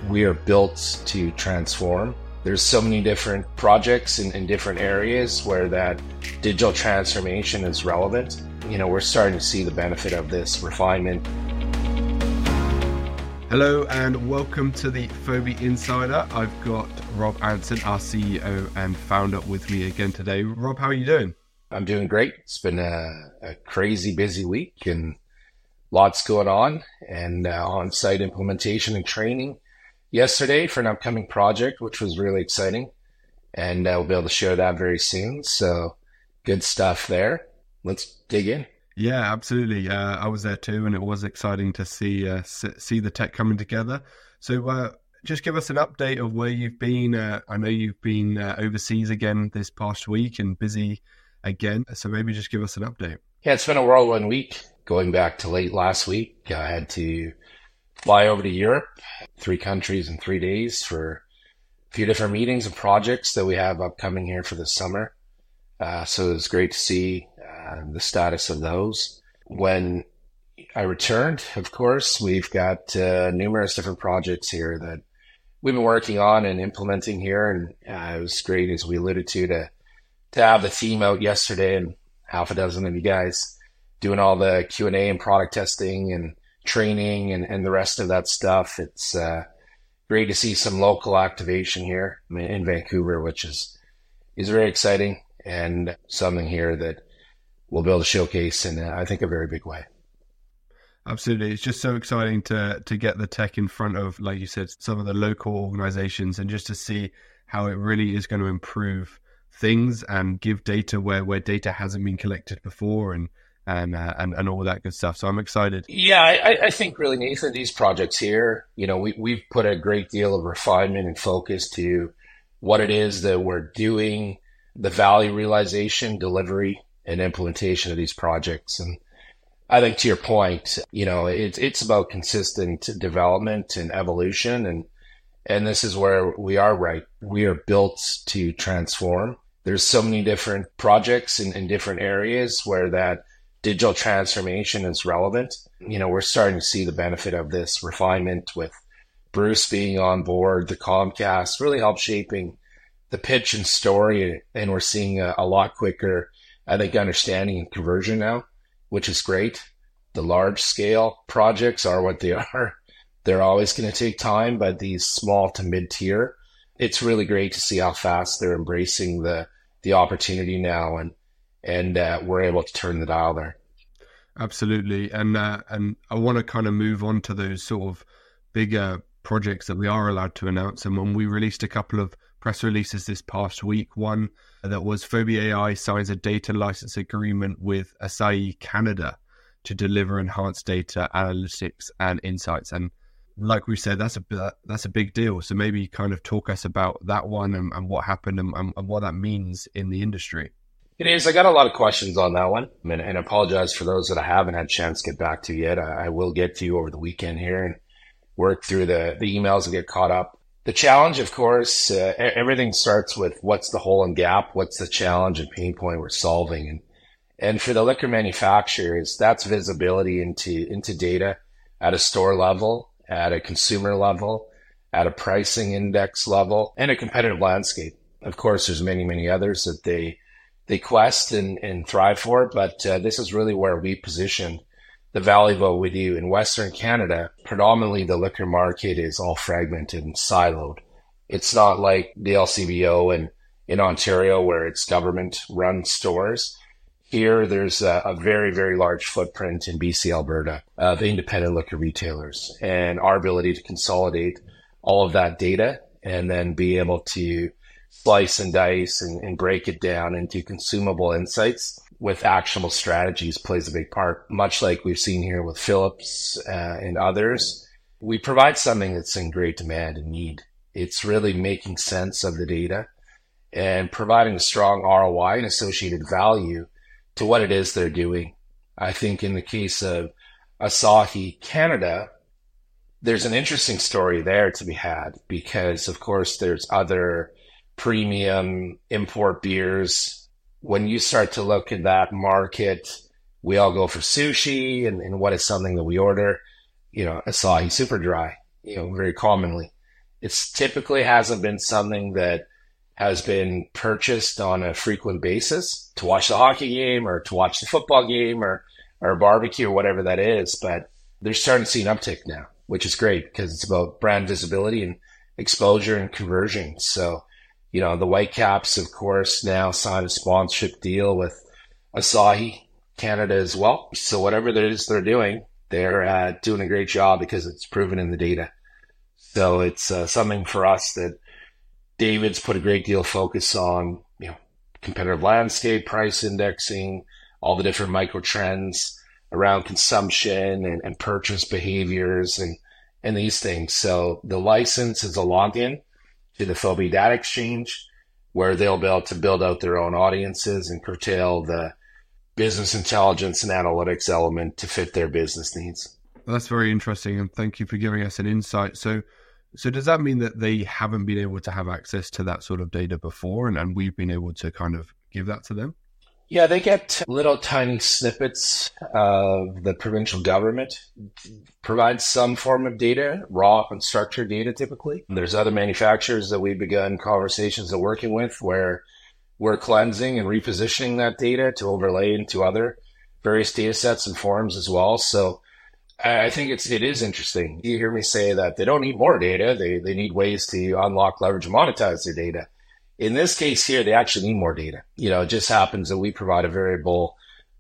We are built to transform. There's so many different projects in different areas where that digital transformation is relevant. We're starting to see the benefit of this refinement. Hello and welcome to the Fobi Insider. I've got Rob Anson, our CEO and founder, with me again today. Rob, how are you doing? I'm doing great. It's been a crazy busy week and lots going on, and on-site implementation and training yesterday for an upcoming project, which was really exciting. And we'll be able to share that very soon. So good stuff there. Let's dig in. Yeah, absolutely. I was there too, and it was exciting to see the tech coming together. So just give us an update of where you've been. I know you've been overseas again this past week and busy again. So maybe just give us an update. Yeah, it's been a whirlwind week. Going back to late last week, I had to fly over to Europe, 3 countries in 3 days for a few different meetings and projects that we have upcoming here for the summer. So it was great to see the status of those. When I returned, of course, we've got numerous different projects here that we've been working on and implementing here. And it was great, as we alluded to have the team out yesterday, and half a dozen of you guys doing all the Q&A and product testing and training and the rest of that stuff. It's great to see some local activation here in Vancouver, which is very exciting, and something here that we'll be able to showcase in, I think, a very big way. Absolutely. It's just so exciting to get the tech in front of, like you said, some of the local organizations, and just to see how it really is going to improve things and give data where data hasn't been collected before, and all that good stuff. So I'm excited. Yeah, I think really, Nathan, these projects here, we've put a great deal of refinement and focus to what it is that we're doing, the value realization, delivery, and implementation of these projects. And I think, to your point, it's about consistent development and evolution. And this is where we are right. We are built to transform. There's so many different projects in different areas where that digital transformation is relevant. We're starting to see the benefit of this refinement with Bruce being on board. The Comcast really helped shaping the pitch and story, and we're seeing a lot quicker, I think, understanding and conversion now, which is great. The large scale projects are what they are. They're always going to take time, but these small to mid tier, it's really great to see how fast they're embracing the opportunity now, and we're able to turn the dial there. Absolutely. And I want to kind of move on to those sort of bigger projects that we are allowed to announce. And when we released a couple of press releases this past week, one that was Fobi AI signs a data license agreement with Asahi Canada to deliver enhanced data analytics and insights. And like we said, that's a big deal. So maybe kind of talk us about that one and what happened and what that means in the industry. It is. I got a lot of questions on that one, and I apologize for those that I haven't had a chance to get back to yet. I will get to you over the weekend here and work through the emails and get caught up. The challenge, of course, everything starts with what's the hole and gap, what's the challenge and pain point we're solving. And for the liquor manufacturers, that's visibility into data at a store level, at a consumer level, at a pricing index level, and a competitive landscape. Of course, there's many, many others that they quest and thrive for, but this is really where we position the value of what we do. In Western Canada, predominantly the liquor market is all fragmented and siloed. It's not like the LCBO in Ontario, where it's government-run stores. Here, there's a very, very large footprint in BC, Alberta of independent liquor retailers, and our ability to consolidate all of that data and then be able to slice and dice and break it down into consumable insights with actionable strategies plays a big part. Much like we've seen here with Philips and others, we provide something that's in great demand and need. It's really making sense of the data and providing a strong ROI and associated value to what it is they're doing. I think in the case of Asahi Canada, there's an interesting story there to be had, because of course there's other premium import beers. When you start to look at that market, we all go for sushi, and what is something that we order? Asahi Super Dry, very commonly. It's typically hasn't been something that has been purchased on a frequent basis to watch the hockey game or to watch the football game or a barbecue or whatever that is. But they're starting to see an uptick now, which is great because it's about brand visibility and exposure and conversion. So, the Whitecaps, of course, now signed a sponsorship deal with Asahi Canada as well. So whatever it is they're doing, they're doing a great job because it's proven in the data. So it's something for us that David's put a great deal of focus on, competitive landscape, price indexing, all the different micro trends around consumption and purchase behaviors and these things. So the license is a login to the Fobi Data Exchange where they'll be able to build out their own audiences and curtail the business intelligence and analytics element to fit their business needs. Well, that's very interesting, and thank you for giving us an insight. So does that mean that they haven't been able to have access to that sort of data before, and we've been able to kind of give that to them? Yeah, they get little tiny snippets of the provincial government provides some form of data, raw unstructured data typically. There's other manufacturers that we've begun conversations of working with where we're cleansing and repositioning that data to overlay into other various data sets and forms as well. So I think it is interesting. You hear me say that they don't need more data. They need ways to unlock, leverage, and monetize their data. In this case here, they actually need more data. It just happens that we provide a variable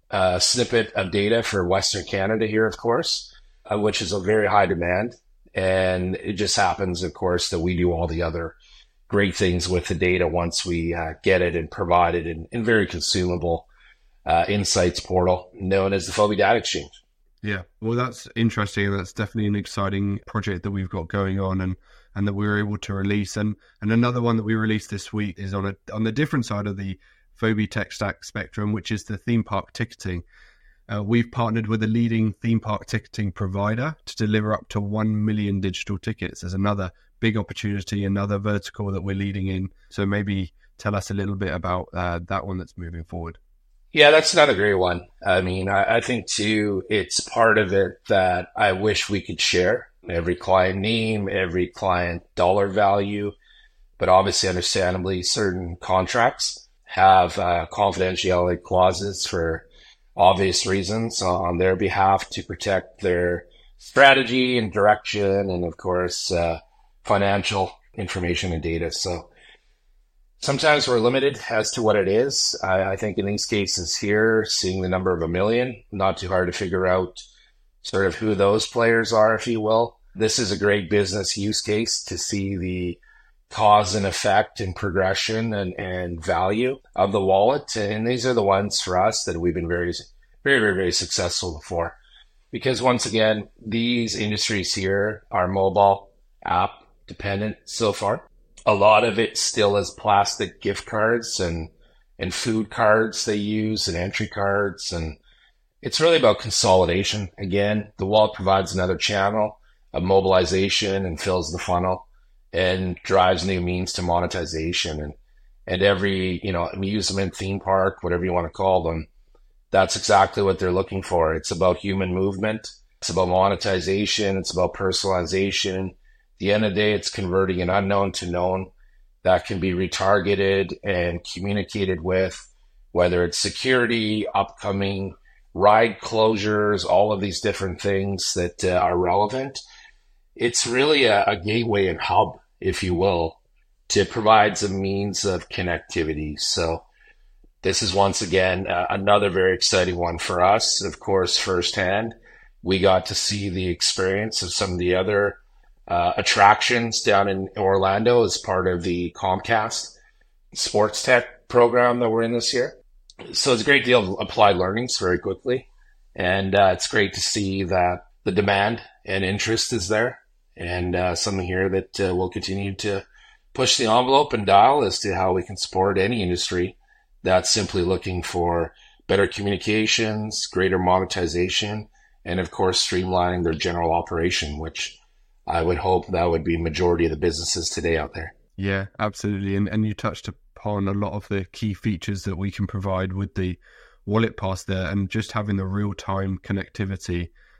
snippet of data for Western Canada here, of course, which is a very high demand. And it just happens, of course, that we do all the other great things with the data once we get it and provide it in very consumable insights portal known as the Fobi Data Exchange. Yeah, well, that's interesting, and that's definitely an exciting project that we've got going on, and that we were able to release. And another one that we released this week is on the different side of the Fobi tech stack spectrum, which is the theme park ticketing. We've partnered with a leading theme park ticketing provider to deliver up to 1 million digital tickets. There's another big opportunity, another vertical that we're leading in. So maybe tell us a little bit about that one that's moving forward. Yeah, that's another great one. I mean, I think too, it's part of it that I wish we could share every client name, every client dollar value, but obviously understandably certain contracts have confidentiality clauses for obvious reasons on their behalf to protect their strategy and direction and of course, financial information and data. So sometimes we're limited as to what it is. I think in these cases here, seeing the number of 1 million, not too hard to figure out sort of who those players are, if you will. This is a great business use case to see the cause and effect and progression and value of the wallet. And these are the ones for us that we've been very, very, very, very successful for. Because once again, these industries here are mobile app dependent so far. A lot of it still is plastic gift cards and food cards they use and entry cards. And it's really about consolidation. Again, the wallet provides another channel of mobilization and fills the funnel and drives new means to monetization. And every, amusement, theme park, whatever you want to call them, that's exactly what they're looking for. It's about human movement. It's about monetization. It's about personalization. At the end of the day, it's converting an unknown to known that can be retargeted and communicated with, whether it's security, upcoming ride closures, all of these different things that are relevant. It's really a gateway and hub, if you will, to provide some means of connectivity. So this is once again another very exciting one for us. Of course, firsthand, we got to see the experience of some of the other attractions down in Orlando as part of the Comcast sports tech program that we're in this year. So it's a great deal of applied learnings very quickly. And it's great to see that the demand and interest is there. And something here that will continue to push the envelope and dial as to how we can support any industry that's simply looking for better communications, greater monetization, and of course, streamlining their general operation, which I would hope that would be majority of the businesses today out there. Yeah, absolutely. And you touched upon a lot of the key features that we can provide with the Wallet Pass there, and just having the real-time connectivity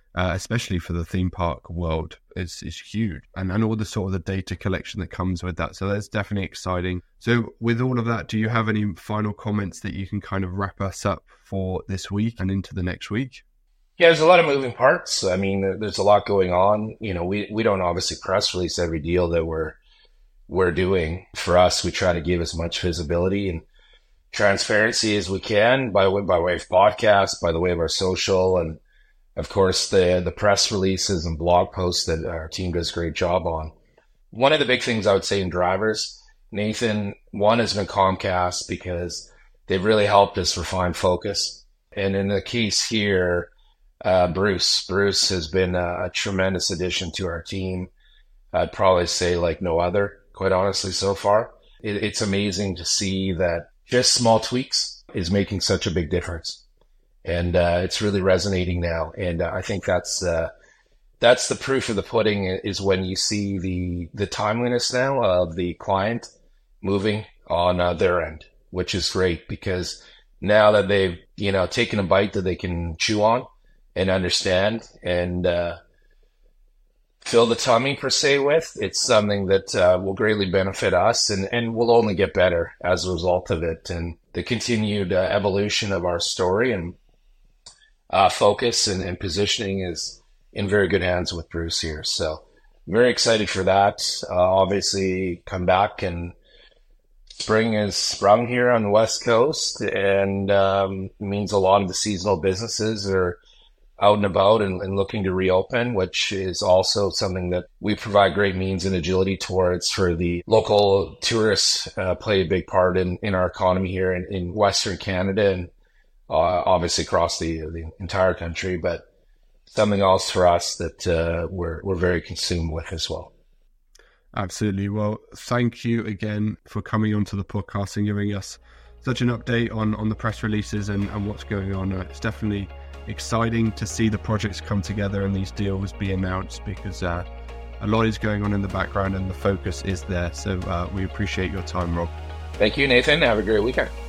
especially for the theme park world, is huge. And all the sort of the data collection that comes with that. So that's definitely exciting. So with all of that, do you have any final comments that you can kind of wrap us up for this week and into the next week? Yeah, there's a lot of moving parts. I mean, there's a lot going on. You know, we don't obviously press release every deal that we're doing. For us, we try to give as much visibility and transparency as we can by way of podcast, by the way of our social, and of course the press releases and blog posts that our team does a great job on. One of the big things I would say in drivers, Nathan, one has been Comcast, because they've really helped us refine focus. And in the case here, Bruce has been a tremendous addition to our team. I'd probably say like no other, quite honestly, so far. It's amazing to see that just small tweaks is making such a big difference. And it's really resonating now. And I think that's the proof of the pudding, is when you see the timeliness now of the client moving on their end, which is great, because now that they've, taken a bite that they can chew on and understand and fill the tummy per se with, it's something that will greatly benefit us and will only get better as a result of it. And the continued evolution of our story and focus and positioning is in very good hands with Bruce here. So very excited for that. Obviously come back, and spring is sprung here on the West Coast, and means a lot of the seasonal businesses are out and about and looking to reopen, which is also something that we provide great means and agility towards for the local tourists. Play a big part in our economy here in Western Canada, and obviously across the entire country, but something else for us that we're very consumed with as well. Absolutely. Well, thank you again for coming onto the podcast and giving us such an update on the press releases and what's going on. It's definitely exciting to see the projects come together and these deals be announced, because a lot is going on in the background and the focus is there. So we appreciate your time, Rob. Thank you, Nathan. Have a great weekend.